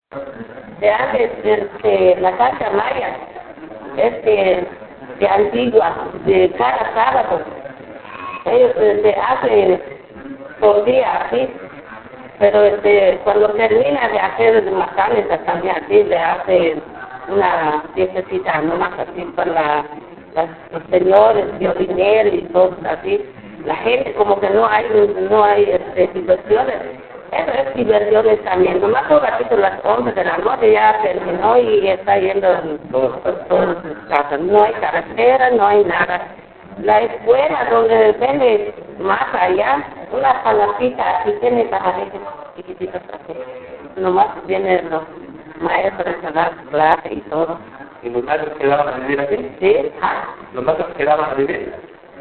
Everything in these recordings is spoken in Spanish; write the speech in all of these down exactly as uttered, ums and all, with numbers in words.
de antes, este, la casa maya, este, de antigua, de cada sábado. Ellos este, hacen por día así, pero este, cuando termina de hacer macanes también así, le hacen una fiestecita nomás así para la, las, los señores, violineros y todo así. La gente como que no hay, no hay este, diversiones. Eso es diversiones también. Nomás un ratito a las once de la noche ya terminó y está yendo por todas sus casas. No hay carretera, no hay nada. La escuela donde viene más allá, una palacita, aquí tiene pajaritos chiquititos así. Nomás vienen los maestros a dar clase y todo. ¿Y los maestros quedaban a vivir aquí? Sí. ¿Los maestros quedaban a vivir?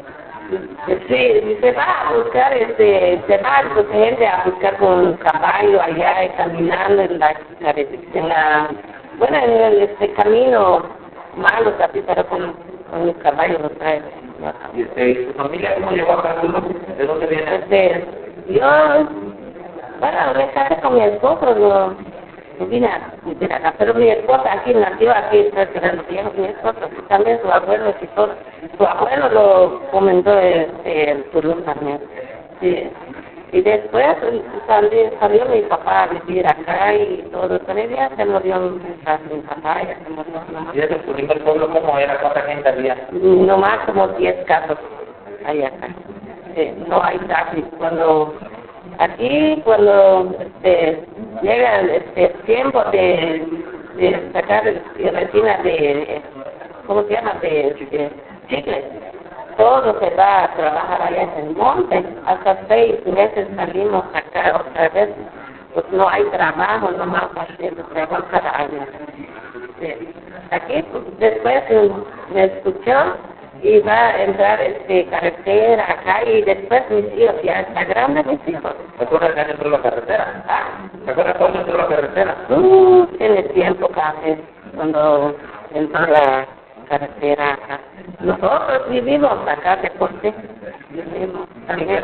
Sí, se va a buscar, este, se va pues, gente a buscar con caballo allá y caminando en la, en la bueno, en el este, camino malo, así, pero con, con el caballo lo trae. ¿Y este, su familia cómo llegó a Carulo? ¿De dónde viene? Este, yo, bueno, me casé con mi esposo, no, no vine a vivir acá, pero mi esposa aquí nació, aquí está esperando tiempo, mi esposa, también su abuelo y todo. Su abuelo lo comentó este, el Tulum también. Sí. Y después también salió mi papá a vivir acá y todo. Con él ya se murió mi papá, ya se murió nomás. ¿Y ese es tu primer pueblo cómo era? ¿Cuánta gente había? Nomás como diez casos hay acá. Sí, no hay taxis. Cuando, aquí cuando este, llega este, el tiempo de, de sacar resina de, ¿cómo se llama? De, de chicles. Todo se va a trabajar allá en el monte. Hasta seis meses salimos acá otra vez. Pues no hay trabajo, nomás haciendo trabajo cada año. Sí. Aquí pues, después me escuchó y va a entrar este carretera acá y después mis hijos, ya está grande mis hijos. ¿Te acuerdas que entró la carretera? Ah. ¿Te acuerdas cuándo entró la carretera? Uh, tiene tiempo casi cuando entró la carretera acá. Nosotros vivimos acá de Corte, vivimos también.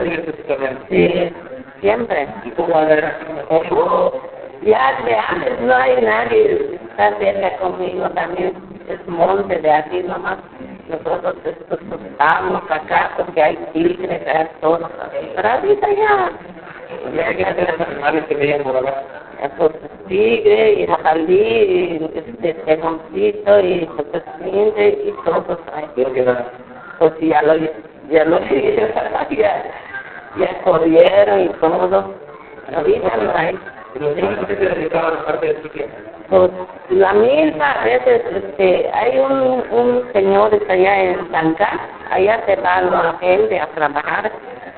Sí, siempre. ¿Y cómo era? Uh, ya de antes no hay nadie, está cerca conmigo también, es monte de aquí nomás. Nosotros estamos acá porque hay tigres, hay todo. Pero ahorita ya. ¿Ya hay animales que veían por acá? Pues tigre y jabalí, y este tejoncito y cotecinte y todo ahí. Creo que nada. Pues ya lo, ya lo, ya, ya corrieron y todo. Ahorita no hay. ¿Y los niños qué se dedicaban a parte de tu tiempo? Pues la misma, a veces este, hay un, un señor que está allá en Tancán, allá se va la gente a trabajar,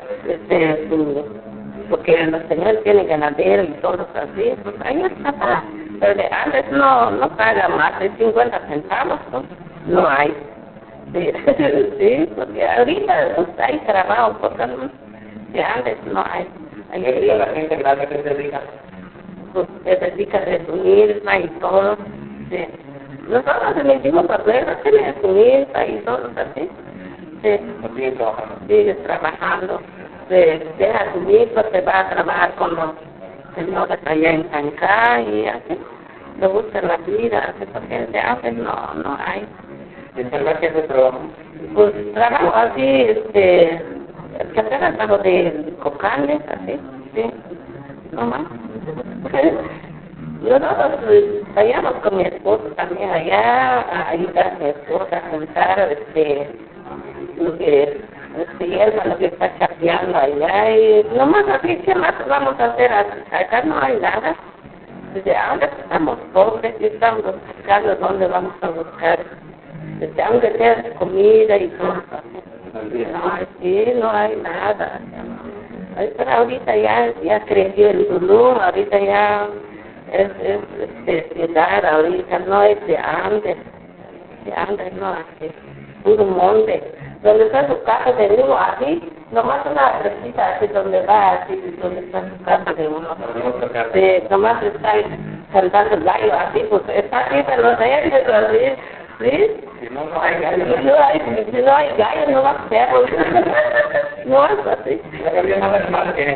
este, su, porque los señores tienen ganadero y todo así, pues ahí está. Pero de antes no, no paga más de cincuenta centavos, ¿no? No hay. Sí, sí, porque ahorita pues, hay trabajo, porque de antes no hay. ¿Y ahorita la gente grande que se dedica? Pues se dedica a su misma y todo. Sí. Nosotros en el mismo papel tenemos su misma y todo así. Sí. Sigue trabajando. Sigue trabajando. Se deja su misma, se va a trabajar con los señores allá en Cancán y así. Le gusta la vida, así, porque de antes no, no hay. ¿Y en verdad qué es el trabajo? Pues trabajo así, este, el que hace trabajo de cocanes, así, sí. No más. Nosotros vayamos con mi esposo también allá a ayudar a mi esposa a juntar este, lo que, este, hierba, lo que está chapeando allá y nomás así, ¿qué más vamos a hacer? Acá no hay nada. Desde ahora estamos pobres y estamos buscando dónde vamos a buscar. Desde aunque sea comida y todo. No hay, sí, no hay nada. Pero ahorita ya, ya creció el Tulum, ahorita ya es, es, es de ciudad, ahorita no es de antes, de antes no, es puro monte. Donde está su casa de uno así, nomás una recita así donde va así, donde está su casa de uno. Sí, nomás está cantando el gallo así, pues está así, pero no sé, así. ¿Sí? Si no, no hay gallo. Si no hay, si no hay gallo, no va a perros. No es así. ¿No había nada más que gente?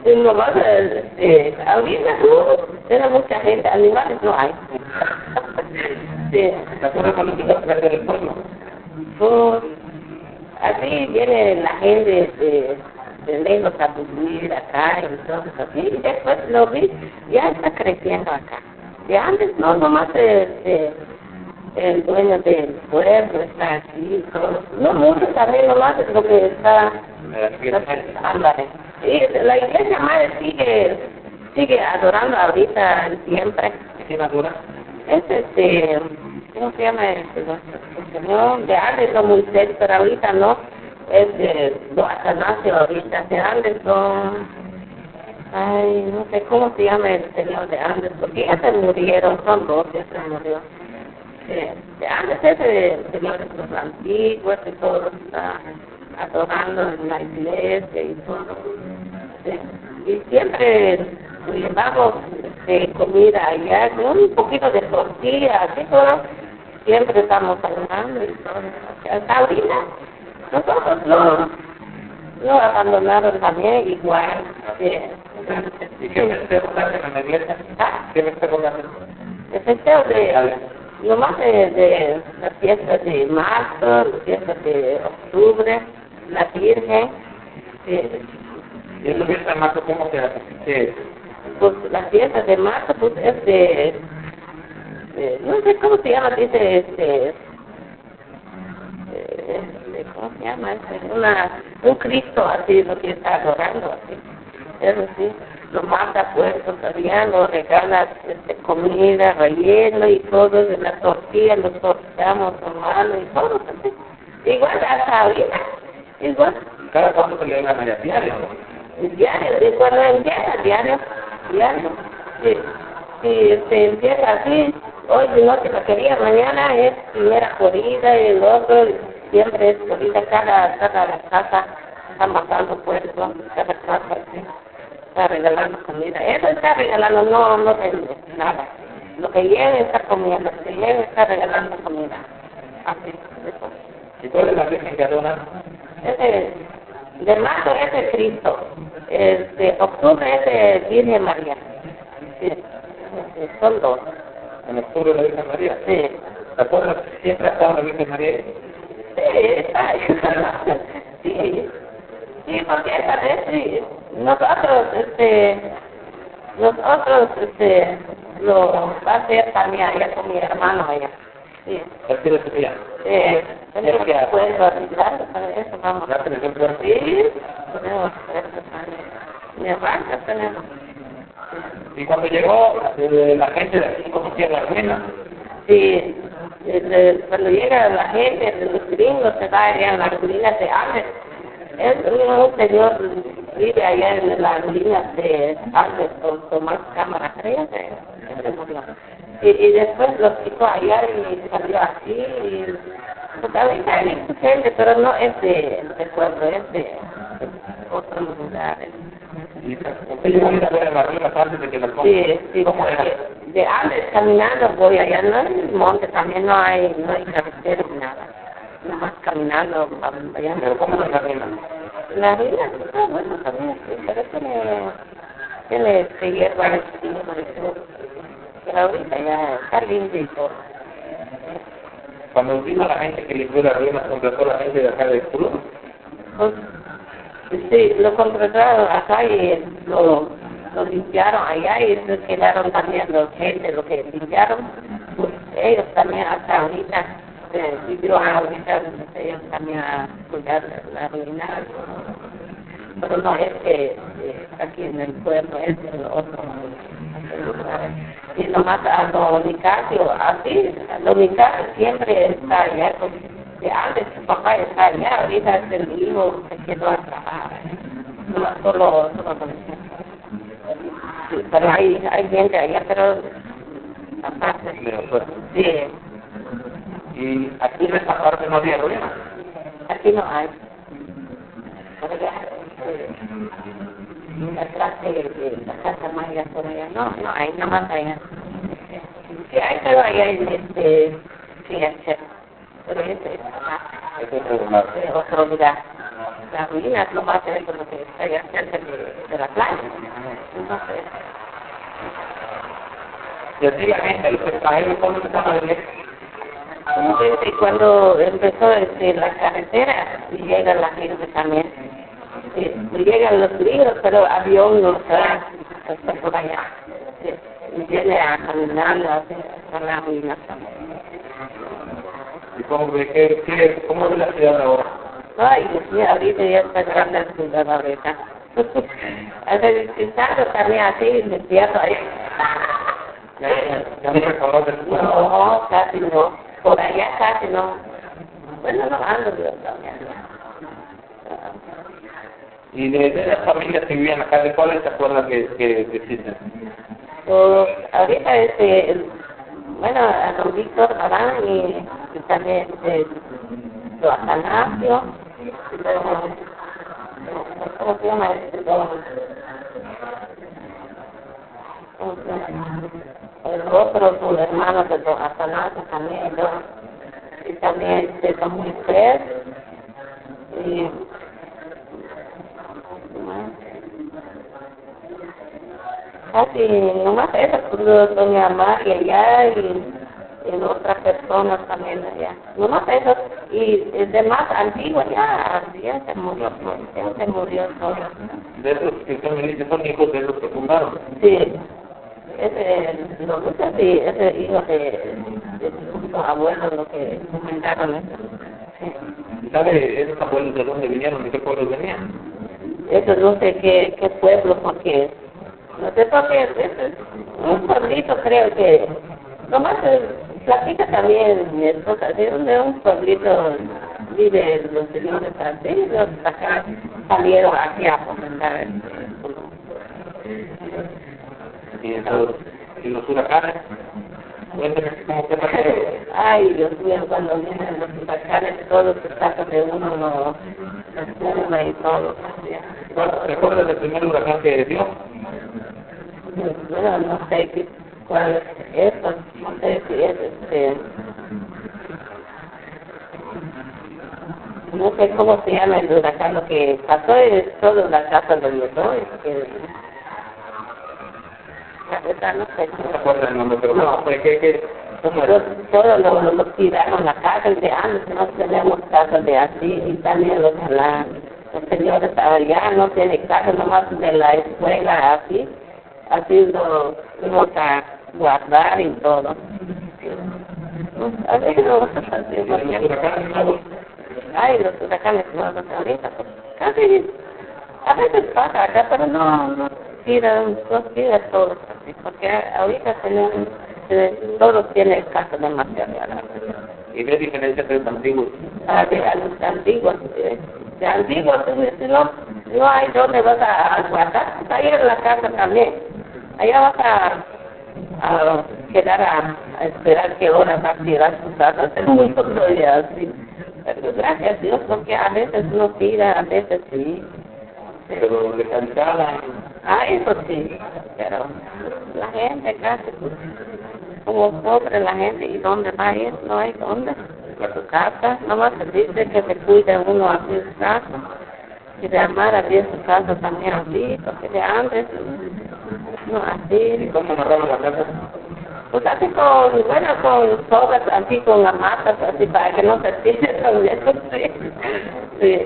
Y nomás, este, ahorita no, era mucha gente, animales no hay. Sí. ¿Te acuerdas cuando te ibas a del pueblo? Pues, así viene la gente de, de lejos a vivir acá y entonces así, y después lo vi, ya está creciendo acá. De antes no, nomás el, el, el dueño del pueblo está aquí y todo. No mucho también, nomás es lo que está... Ándale. Y la iglesia madre sigue, sigue adorando ahorita siempre. ¿Qué adora? Es este, ¿cómo se llama este? El señor de antes, don Moisés, pero ahorita no. Es de don Atanasio ahorita, de antes don... Ay, no sé cómo se llama el señor de antes, porque ya se murieron, son dos, ya se murió. De, de antes ese señor de los antiguos y todo está adorando en la iglesia y todo. Sí. Y siempre llevamos de comida allá, un poquito de tortilla, así todo. Siempre estamos hablando y todo. Hasta ahorita nosotros lo, lo abandonaron también igual. Sí. ¿Y qué festejo hacen en la iglesia? ¿Qué festejo hacen? El festejo de, nomás de, de las fiestas de marzo, las fiestas de octubre, la Virgen. Sí. ¿Y esa fiesta de marzo cómo se hace? ¿Qué? Pues las fiestas de marzo, pues es de, de no sé cómo se llama, dice, este, este, ¿cómo se llama? Este, una, un Cristo así, lo que está adorando, así. Eso sí, lo manda pues todavía, lo regala este, comida, relleno y todo, de la tortilla, lo tortamos tomando y todo, así. Igual hasta ahorita, igual. ¿Cada cuándo se le dan a diario? Diario, y cuando empieza diario, diario, sí, sí, se empieza así, hoy de noche la quería, mañana es primera corrida y el otro siempre es corrida, cada, cada casa está matando pueblos, cada casa sí, está regalando comida, eso está regalando, no, no vende nada, lo que llega está comiendo, lo que llega está regalando comida, así, eso. ¿Y cuál es la virgen que adoran? Ese, de marzo es de Cristo, el de octubre es de Virgen María. Sí, sí, son dos. ¿En octubre la Virgen María? Sí. ¿Te acuerdas que siempre ha estado la Virgen María? Sí, ay, sí, sí, porque esa vez sí, nosotros, este, nosotros, este, lo va a hacer también allá con mi hermano allá. Sí. ¿El que de Sofía? Eh, tenemos que poder arreglar para eso, vamos. ¿Ya tenés el cuerpo? Sí, tenemos eso también. Mi hermano tenemos. Y cuando llegó eh, la gente de aquí, ¿cómo hacía la ruina? Sí, desde, cuando llega la gente de los gringos, se va allá en las ruinas de Andes. Es un señor vive allá en las ruinas de Andes con Tomás Cámara, creo que se murió. Y, y después los quitó allá y salió así. Y, pues ahorita hay mucha gente, pero no es de, de pueblo, es de otros lugares. ¿Y usted llegó a ir a ver las ruinas antes de que las pongan? Sí, sí, ¿Cómo era? de antes caminando voy allá, no en el monte también no hay, no hay carretera ni nada, nomás caminando allá. ¿Pero cómo es la ruina? La ruina está bueno también, sí, pero tiene, tiene este hierba de encima y todo, pero ahorita ya está lindo y todo. Cuando vino la gente que limpió las ruinas, contrató la gente de acá de Cruz. Pues, sí, lo contrataron acá y lo, lo limpiaron allá y se quedaron también los gente, lo que limpiaron, pues ellos también hasta ahorita eh, vivieron ahorita, ellos también a cuidar la ruina. Pero no es que eh, aquí en el pueblo, es en otro lugar. Y nomás a don Nicasio, así, don Nicasio siempre está allá, de antes su papá está allá, ahorita es el hijo que quedó a trabajar, nomás solo, solo con sí, pero hay, hay gente allá, pero aparte, sí. Y aquí en esta parte no había ruinas. Aquí no hay. Pero ya, atrás de, de la casa Maya por allá, no, no hay, nada más allá. Sí hay, pero allá en este, sí, pero este es acá, Ese es otro lugar. de otro lugar. las ruinas, no va a ser lo que está allá cerca de, de la playa. Entonces, y así la gente, los extranjeros, ¿cómo se llama de y cuando empezó este, la carretera, llega la gente también. Sí, llegan los libros, pero avión no está, está por allá. Sí, viene a caminando hacia la ruina también. ¿Y cómo ve qué, qué, cómo ve la ciudad ahora? Ay, Dios mío, ahorita ya está grande la ciudad ahorita. Hace distinto también así, despierto ahí. ¿Ya, ya no recordó de tu No, casi no. Por allá casi no. Bueno, no ando de también. Y de, de las familias que vivían acá, ¿de cuáles te acuerdas que, que, que existen? Pues, ahorita este, el, bueno, a don Víctor Barán y, y también este, don Atanasio, don, ¿cómo se llama este? Don, el otro, su hermano de don Atanasio también, don, y también este, don Moisés, y casi nomás eso, pues, doña María allá y, y otras personas también allá. Nomás eso, y el demás antiguo ya, ya se murió, ya se murió todo. De esos que usted me dice, son hijos de los que fundaron. Sí, ese, lo gusta, sí, ese hijo de, de sus abuelos, lo que comentaron eso. Sí. ¿Sabe esos abuelos de dónde vinieron, de qué pueblos venían? Eso no sé qué, qué pueblo, porque no sé por qué, es un pueblito creo que, nomás platica también mi esposa, de donde un pueblito vive los señores así, los acá salieron aquí a comentar. Y, entonces, y los huracanes, cuéntame cómo se pasó. Ay, Dios mío, cuando vienen los huracanes, todos se sacan de uno los espuma y todo. ¿Recuerdas el primer huracán que dio? Bueno, no sé qué, cuál es eso, no sé si es este, no sé cómo se llama el huracán, lo que pasó es todo la casa de los dos, que, la verdad no sé. No se acuerda el nombre, pero no, ¿qué, qué, cómo era? Todos lo, lo, lo tiraron la casa de antes, no tenemos casa de así, y también los, la, los señores allá no tienen casa, nomás de la escuela así. Así lo fuimos a guardar y todo. A ver, no, así, ay, los huracanes nuevos ahorita, pues, casi, a veces pasa acá, pero no, no tiran, no tiran todos así, porque ahorita tenemos, todos tienen casa demasiado grande. ¿Y qué diferencia entre los antiguos? Ah, de los antiguos, de, de antiguos, no, no hay donde vas a, a guardar, ahí en la casa también. Allá vas a, a quedar a, a esperar qué hora va a tirar tus casas, es muy poco ya así. Pero gracias a Dios, porque a veces no tira, a veces sí. Pero de calzada. Ah, eso sí, pero la gente casi, pues, como pobre la gente, ¿y dónde va a ir? No hay dónde. A su casa, nomás se dice que se cuide uno así en su casa, y de amar a Dios su casa también así, porque de antes, no así. ¿Y cómo amarraron la casa? Pues así con, bueno, con sogas, así con hamatas, así para que no se tire con eso, sí. Sí.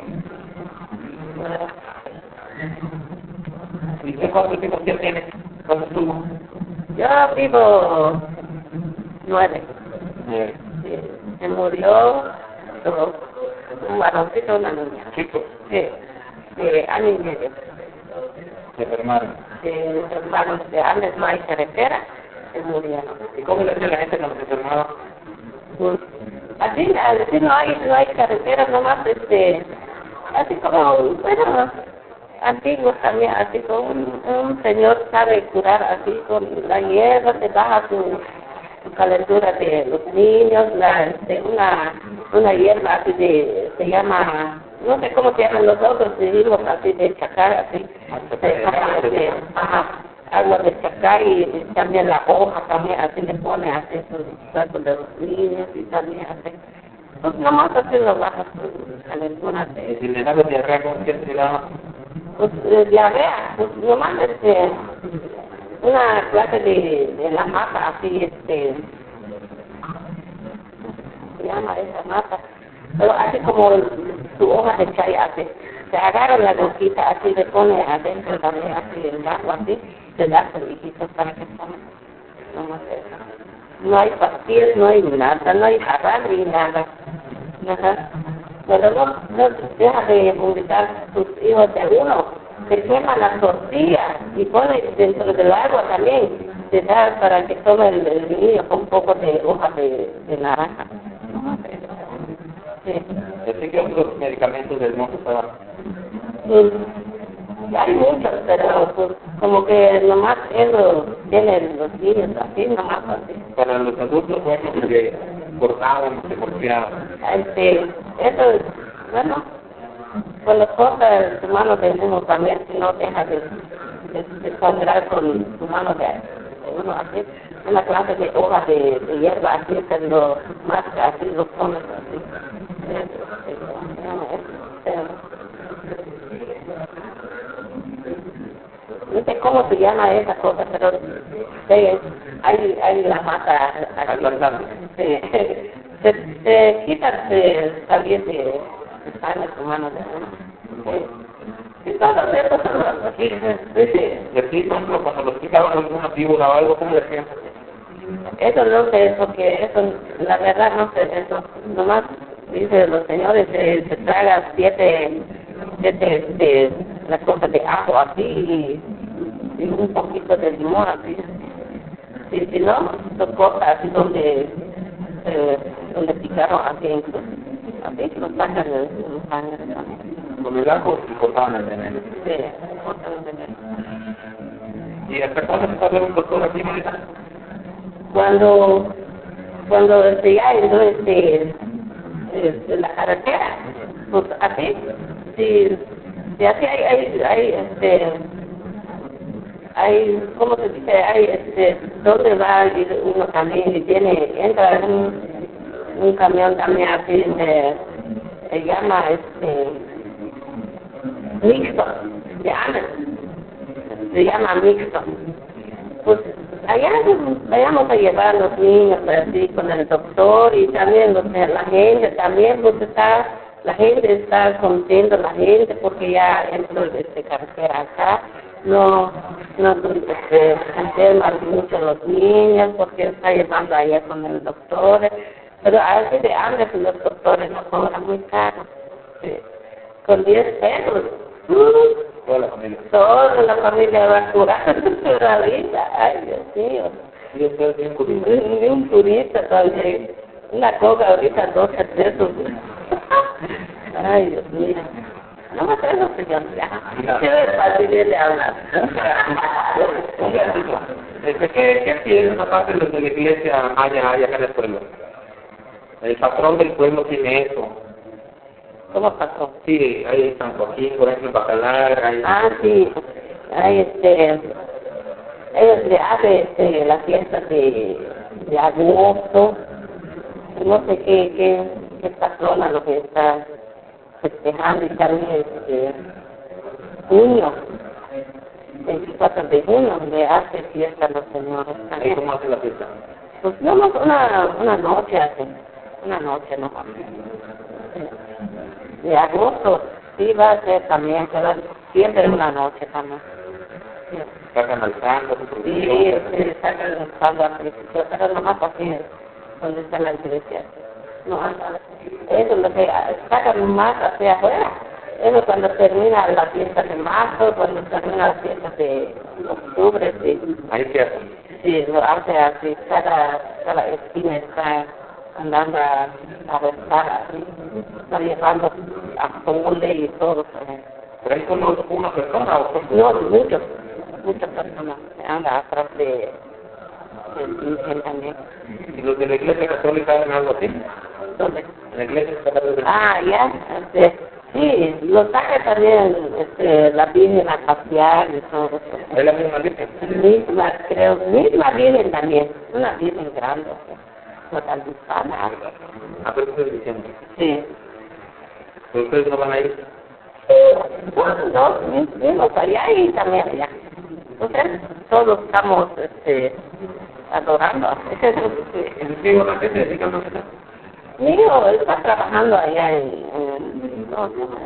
¿Y qué cuántos hijos ya tienes? ¿Cuántos tuvo? Yo vivo nueve. Eh, Sí. Se murió dos, un varoncito y una niña. chicos, Sí, de año y medio. se enfermaron. De los hermanos de Andes, no hay carretera, se murieron. ¿Y cómo le hacía la gente cuando se enfermaba? Pues, así, así no hay, no hay carretera, nomás este, así como, bueno, antiguos también, así como un, un señor sabe curar así con la hierba, se baja su, su calentura de los niños, la, este, una, una hierba así de, se llama, no sé cómo se llaman los otros, digo así de chacar, así, se, así, ajá, agua de chacar y, y también la hoja también, así le pone así sus sacos de los niños y también así. Pues nomás así lo bajas en algunas Y de... si le da diarrea, ¿cómo que se da? Pues eh, diarrea, pues nomás este... una clase de, de la mata, así, este... se llama esa mata. Pero así como su hoja de chai, así. Se agarra la boquita, así le pone adentro también, así el vaso, así, se da soliditos para que tome. Nomás eso. No hay pastillas, no hay nada, no hay jarral ni nada. Ajá. Pero no, no deja de publicar sus hijos de uno. Se quema la tortilla y pone dentro del agua también. Se da para que tome el, el niño con un poco de hoja de, de naranja. Sí. Así que otros medicamentos del mundo estaban. Pues, hay muchos, pero pues, como que nomás eso tienen los niños así, nomás así. Para los adultos, bueno, que cortaban, se golpeaban. Este, eso, bueno, cuando corta tu mano de uno también, si no deja de, de, de sangrar con tu mano de, de uno así, una clase de hoja de, de hierba así, se lo masca así, lo pones así. Eso, eso, eso, eso. No sé cómo se llama esa cosa, pero sí, hay, hay la mata aquí. Sí. Se, se quita de, también de, de sangre tu mano de uno. Sí. Y todo eso son los hijos. Sí. Y aquí, por ejemplo, cuando los picaban alguna víbora o algo, ¿cómo decían? Eso no sé, porque eso, la verdad no sé, eso, nomás dice los señores, se, se traga siete, siete, de, las cosas de ajo así y, y un poquito de limón así. Y si no, lo corta así donde, eh, donde picaron así incluso, así lo sacan de la sangre también. Con el ajo y cortaban el veneno. Sí, cortan el veneno. ¿Y hasta cuándo se puede ver un doctor aquí, Marita? Cuando, cuando este, ya entonces este, este, la carretera, pues así, si, si así hay, hay, hay, este, hay, ¿cómo se dice? Hay, este, ¿dónde va a ir uno también? Y tiene, entra en un, un camión también así, de, se llama, este, mixto, de Ames, se llama mixto. Pues allá vayamos a llevar a los niños así con el doctor y también los, la gente también, pues está, la gente está contenta, la gente porque ya entró este carretera acá, no, no este, enferman mucho los niños porque está llevando allá con el doctor, pero así de hambre que los doctores no cobran muy caro, sí. Con diez pesos. Toda la familia. Toda la familia va a curar ahorita, ay Dios mío. Y usted es bien curioso. Ni un turista también. Una coca ahorita doce pesos. Ay Dios mío. No me traes opinión, ya. Qué fácil de hablar. Este, ¿Qué, qué tienen aparte los de la iglesia allá, allá acá en el pueblo? El patrón del pueblo tiene eso. ¿Cómo pasó? Sí, hay San Joaquín, por ejemplo, Bacalar, hay... Ah, sí. Hay este... Ellos le hacen este, la fiesta de, de agosto. No sé qué, qué, qué patrona lo que está festejando y también este... junio. veinticuatro de junio le hace fiesta a los señores ¿Y también. cómo hace la fiesta? Pues vamos una, una noche así. Una noche, ¿no? De agosto, sí va a ser también, pero siempre una noche también. Sí, Sacan al santo, su sí, procesión. sí, sacan el saldo al principio, pero nomás así, donde está la iglesia. No, eso es lo que sacan más hacia afuera. Eso cuando termina la fiesta de marzo, cuando termina la fiesta de octubre, sí. Ahí se hace. Sí, lo hace así, cada, cada esquina está andando a, a rezar así, está llevando a pozole y todo. ¿Pero ahí solo una persona o son? No, muchos, muchas personas andan atrás de, de Virgen también. ¿Y los de la iglesia católica hacen algo así? ¿Dónde? En la iglesia católica. Ah, ya, este, sí, lo saca también este, la Virgen a pasear y todo eso. ¿Es la misma virgen? Misma, creo, misma Virgen también, una Virgen grande. Natal de Hispana. ¿A qué estoy diciendo? Sí. ¿Pero ustedes no van a ir? No, no, vimos allá y también allá. Entonces, todos estamos este, adorando. Ese es el, ¿En qué hora se dedican a hacer? mi hijo está trabajando allá en... en ¿cómo se llama?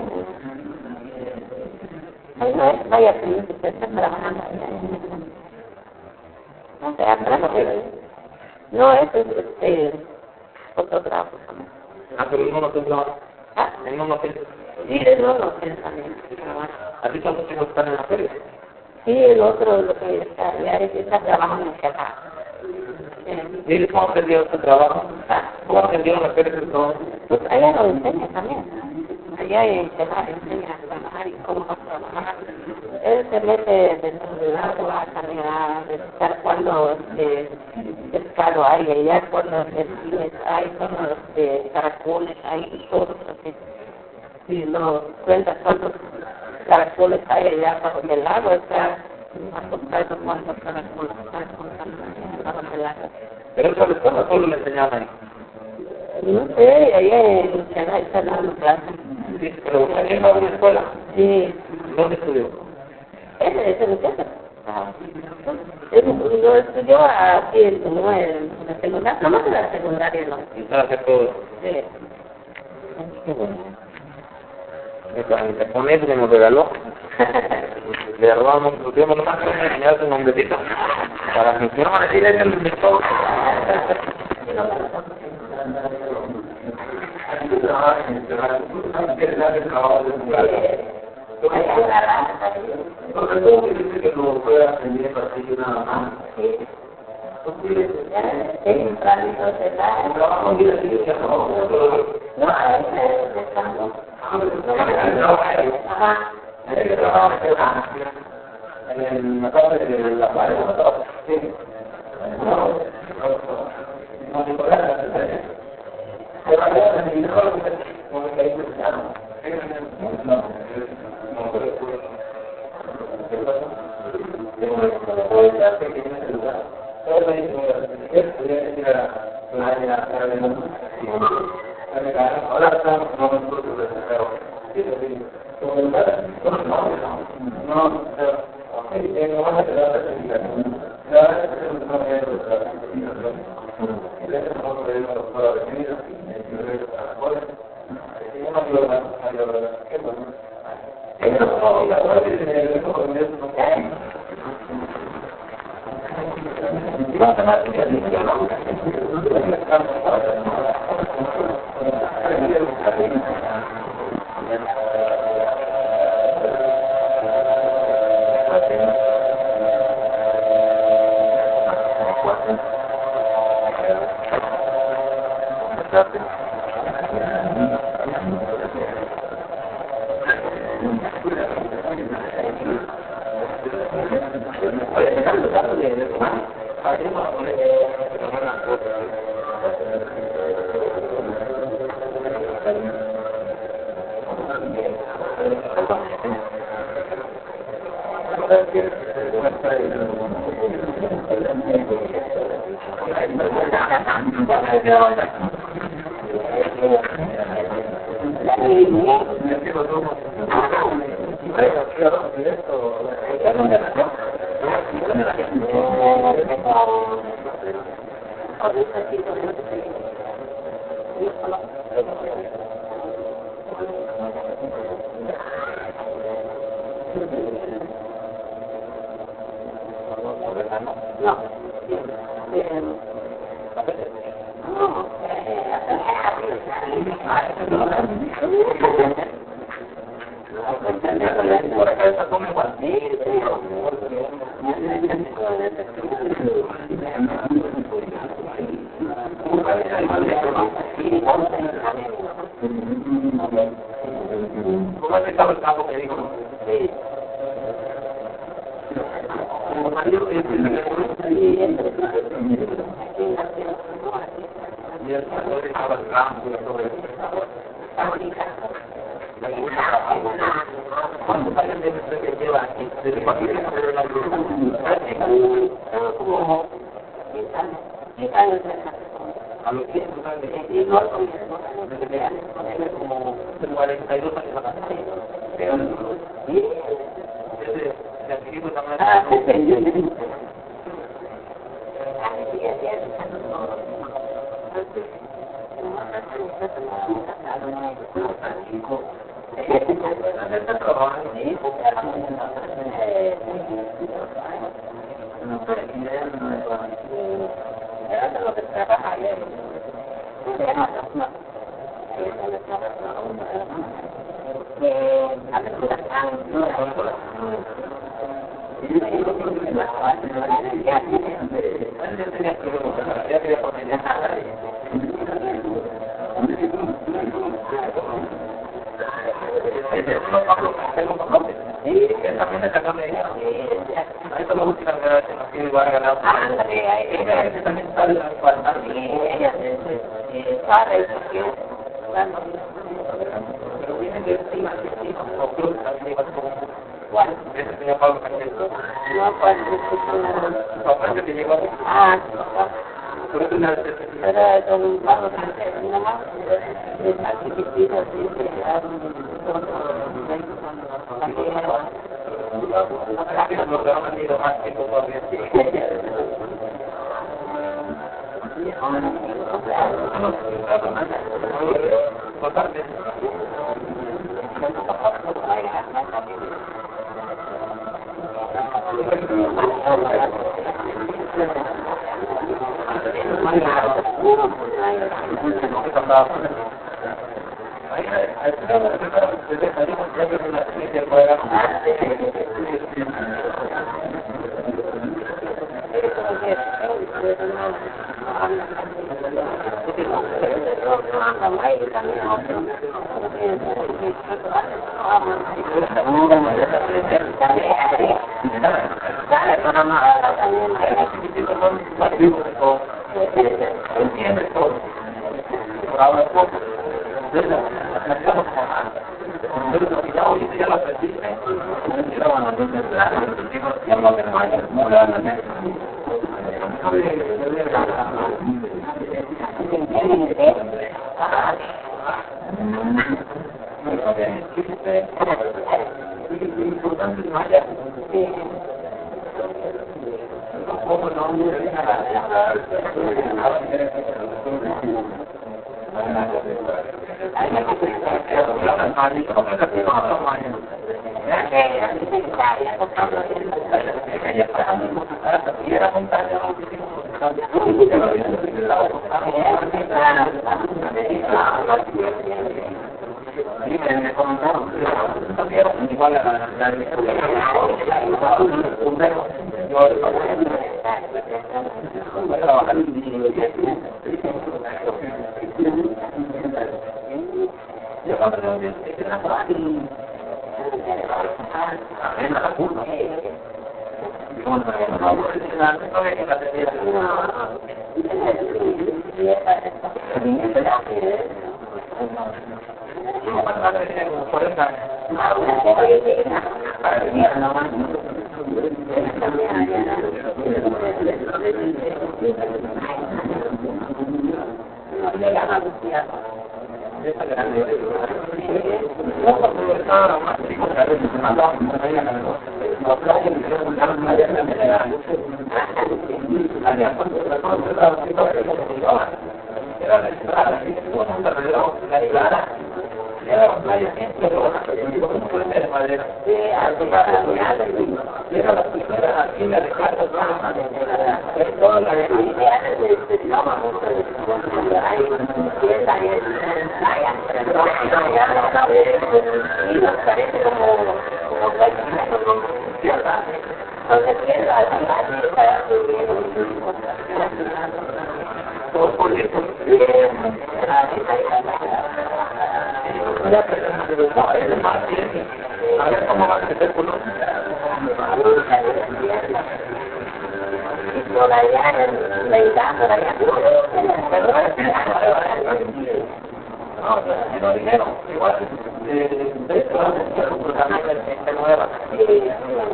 Ay, no es Vaya Príncipe, está trabajando allá en... No sé, atrás no, no es este, fotógrafo. Ah, pero él no lo pensaba. Ah, Él no lo pensaba. sí, el otro también. ¿Así cuántos hijos están en la feria? Sí, el otro, lo que está, ya es que está trabajando en acá. ¿Y él cómo aprendió su trabajo? ¿Cómo aprendió la feria de todo? Pues allá lo enseña también. Allá en Chelar enseña a trabajar y cómo trabajar. Él se mete dentro del agua también a estar cuando este, pescado hay, allá cuando delfines hay, cuando este, caracoles hay, todo así. Y no cuenta cuántos caracoles hay allá bajo el lago, está acostado cuántos caracoles hay bajo el lago. ¿Pero eso le escuela solo le enseñaban ahí? No sé, allá en Chelar está dando clases. Sí, pero usted iba a una escuela. Sí. ¿Dónde estudió? Ese es el muchacho. Ah, yo estudió aquí en, no, en la secundaria, nomás en la secundaria, ¿no? Y sabe hacer todo. Sí. Qué bueno. Te pones que nos regaló. Le robamos, nos dimos nomás que me enseñaste un nombrecito. Para que no van a decir es el de todo. En la casa de la pared, sí. A los diez totales. Y no con mi esposa, no sé qué años, Tiene como cuarenta y dos años acá. Pero, sí. desde, desde aquí, pues, también. Ah, sí, sí. Ah, sí, sí, sí. Era lo que trabaja ayer. También está acá medio. Ahí son las últimas gracias, no tiene igual a ganar. Ándale, ahí Ella también está en la cuarta. sí, ella se sabe porque Pero viene de encima, de encima, como cruz, también igual como ¿cuál? ese señor Pablo Cacheto. No, pues, Su papá que te llegó. ah, Por eso una vez era don Pablo Cancel, mi mamá, está chiquitito, así, los que han tenido más tiempo todavía. Totalmente. Entiende todo. Por ahora poco. Entonces, la estamos con entonces, lo que ya hoy ya lo aprendí, ya van a hacer ya no me vaya, no le van a hacer. Importante no haya. ¿Cómo no? Igual a la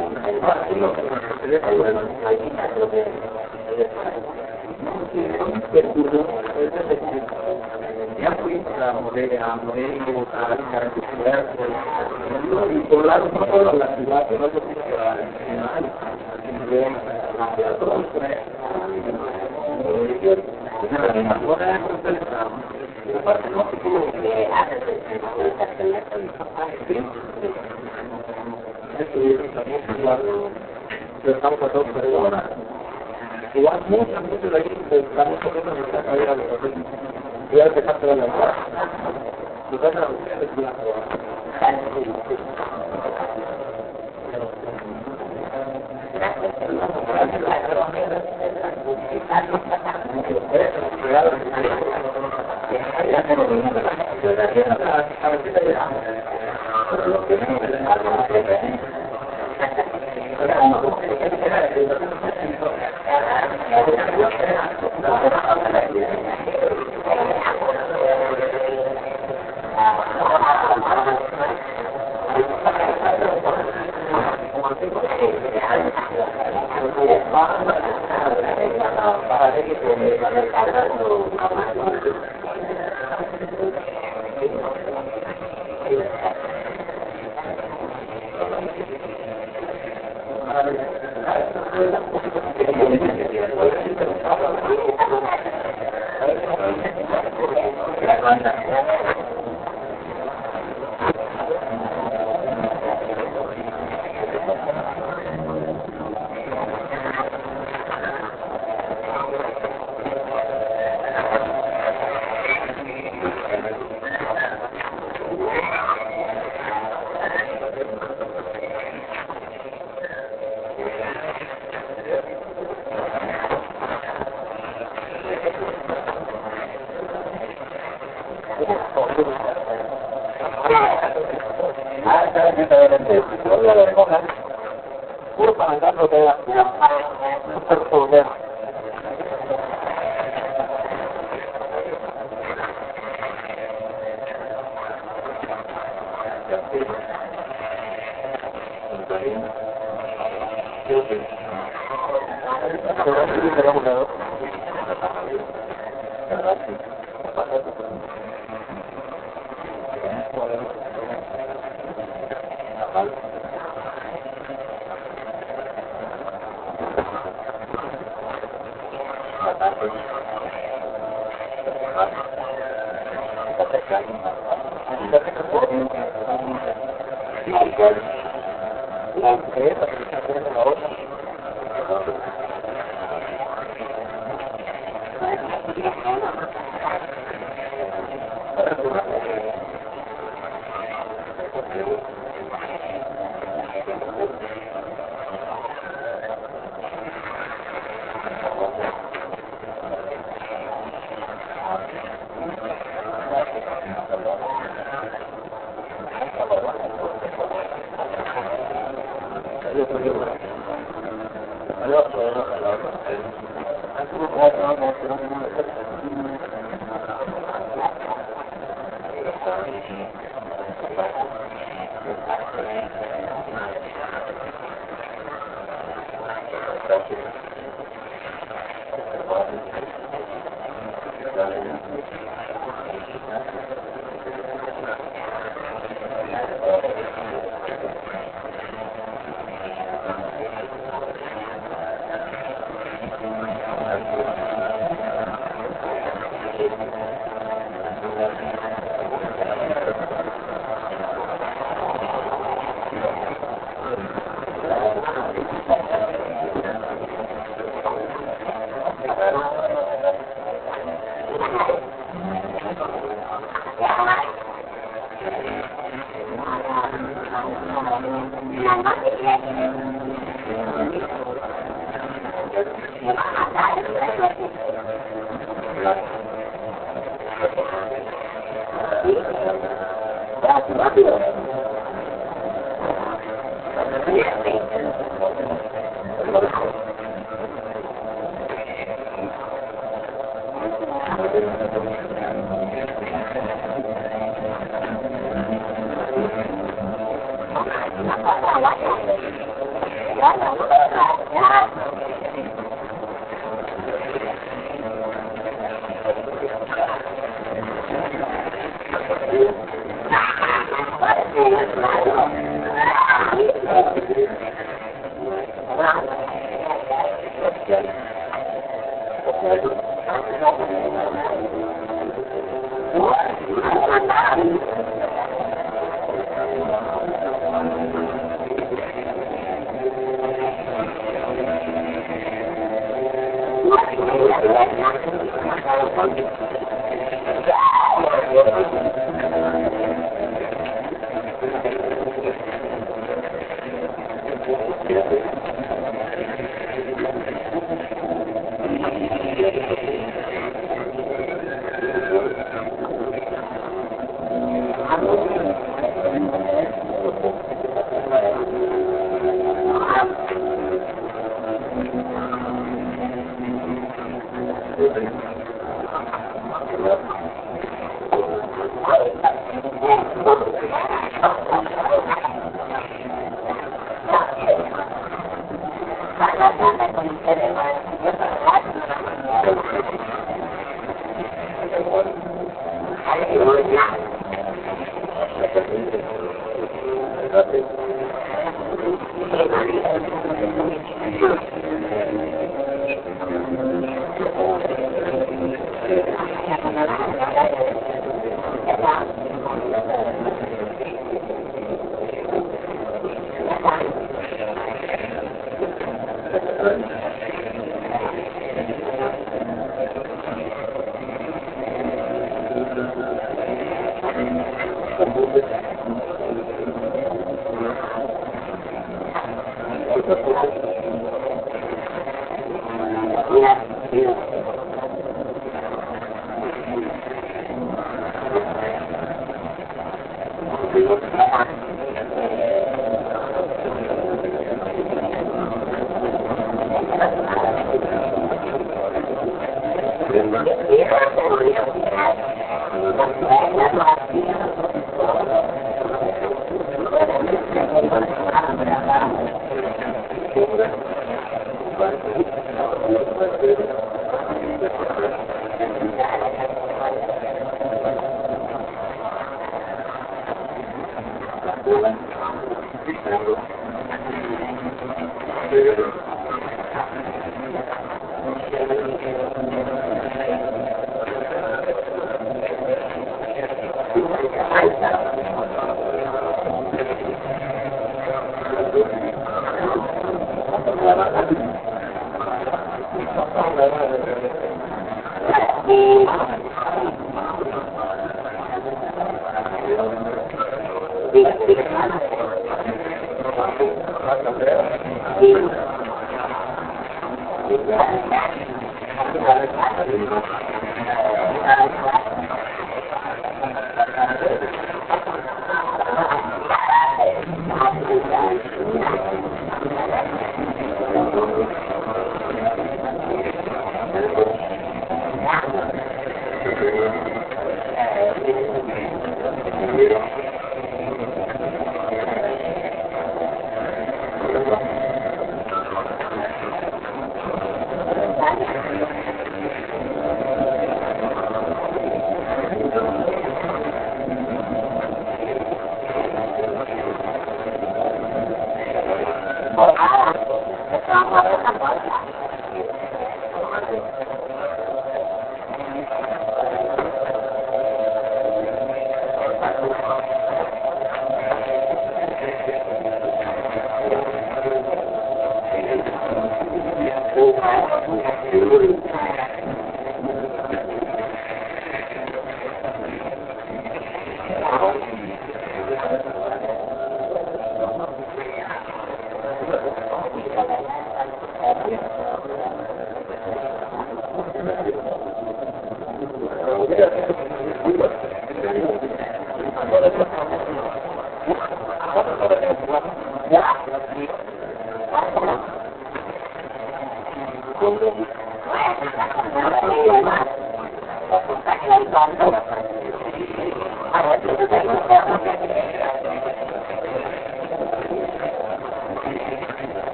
Thank you. Ya fui a morir a morir a caracterizar y poblar un poco la ciudad, pero no estamos a todos personas. Igual muchas, muchos de ahí estamos corriendo en casa de la vida. Voy a empezar a la entrada. Los vas a ustedes una puro para andarlo de la persona.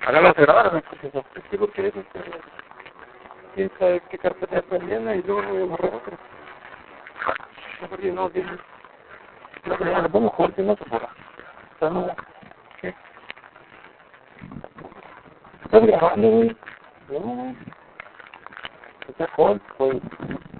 Hágalo grabar, ¿no? Porque eso es lo que es, quién sabe qué carpeta está llena y luego voy a borrar otra. Porque no, tiene... No, pero no, vamos a jugar, no se borra. Está no... ¿Qué? ¿Estás grabando, güey? No, está fuerte, güey.